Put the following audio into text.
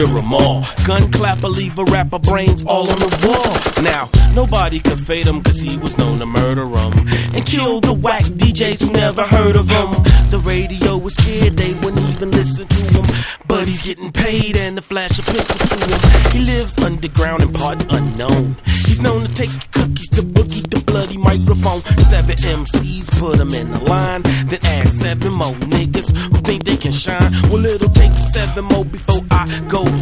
them all. Gun clapper, leave a rapper, brains all on the wall. Now, nobody could fade him, cause he was known to murder him and kill the whack DJs who never heard of him. The radio was scared, they wouldn't even listen to him, but he's getting paid and the flash a pistol to him. He lives underground and part unknown. He's known to take cookies to boogie the bloody microphone. 7 MCs put him in the line, then add 7 more niggas who think they can shine. Well, it'll take 7 more before I go